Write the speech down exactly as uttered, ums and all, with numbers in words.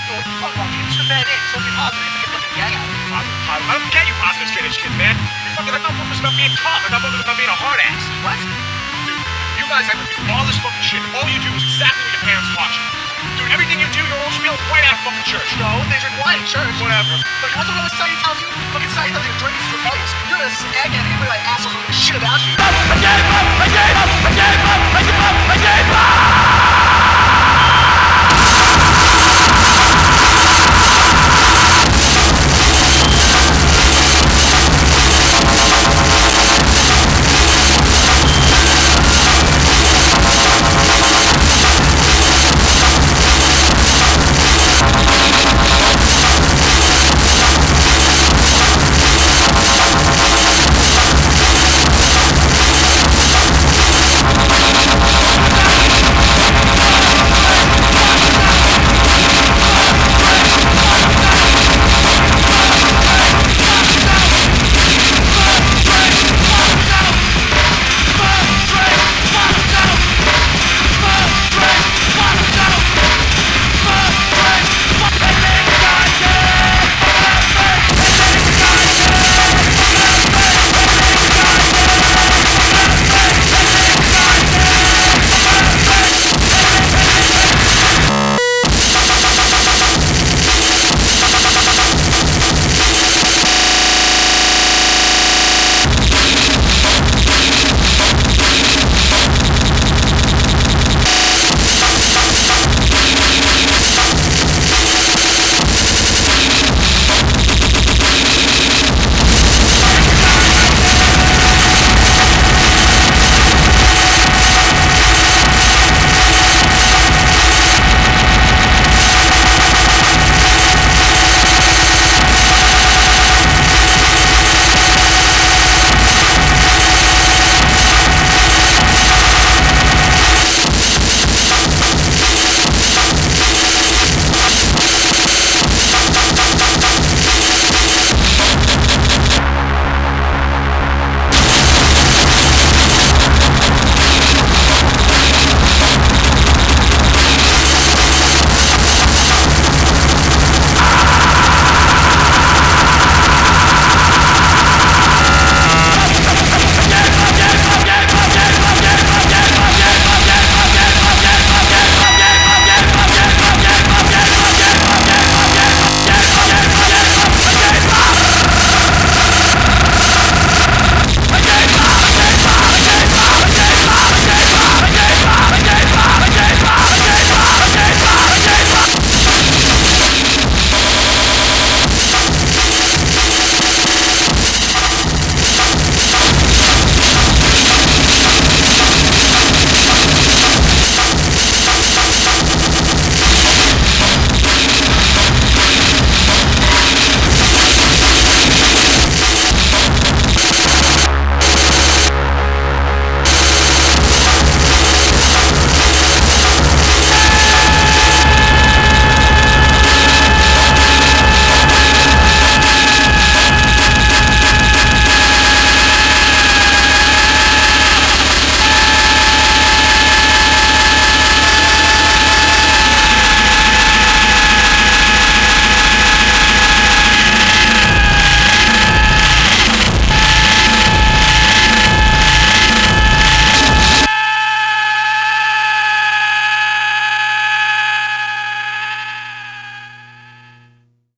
What the fuck, Rocky? It's the bad name. So be positive. Get fucking gang out of here. Positive, positive. I don't get you positive straight edge kids, man. You're fucking, I'm not focused about being tough. I'm not focused about being a hard ass. What? Dude, you guys have to do all this fucking shit. All you do is exactly what your parents taught you. Dude, everything you do, you're all supposed to be able to point out of fucking church. No, they drink wine in church. Whatever. Like, what's the what society tells you? Fucking society tells you to drink is rebellious. You're gonna egg and anybody like assholes who give a shit about you. I gave up, I gave up, I gave up, I gave up, I gave up!